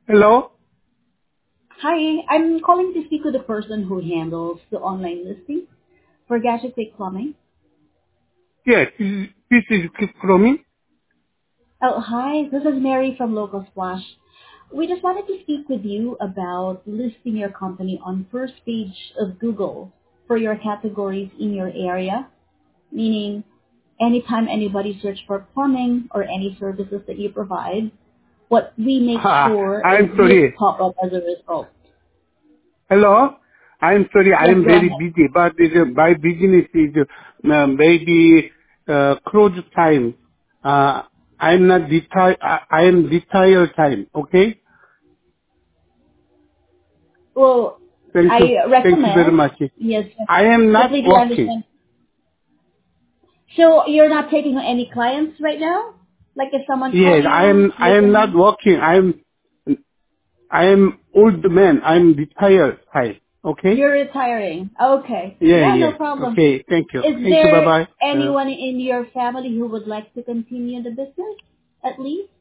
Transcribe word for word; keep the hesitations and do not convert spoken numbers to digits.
Hello? Hi, I'm calling to speak with the person who handles the online listing for Gadget Quick Plumbing. Yes, this this is Keep Plumbing. Oh, hi, this is Mary from Local Splash. We just wanted to speak with you about listing your company on first page of Google for your categories in your area, meaning anytime anybody search for plumbing or any services that you provide, what we make Ah, sure is I'm you sorry. pop up as a result. Hello? I'm sorry, I Yes, am go very ahead. busy, but it, uh, my business is uh, maybe uh, close time. Uh, I'm not retire. I, I am retire time. Okay? Well, Thank you. I Thank you very recommend, much. yes, I am not completely working. understand. So you're not taking on any clients right now? Like if someone call Yes, I you am. I am not looking, working. I am. I am old man. I'm retired time. Okay? you're retiring. Okay. Yeah, Yeah, no yeah. problem. Okay. Thank you. Is Thank you. Bye there bye. Uh, anyone in your family who would like to continue the business, at least?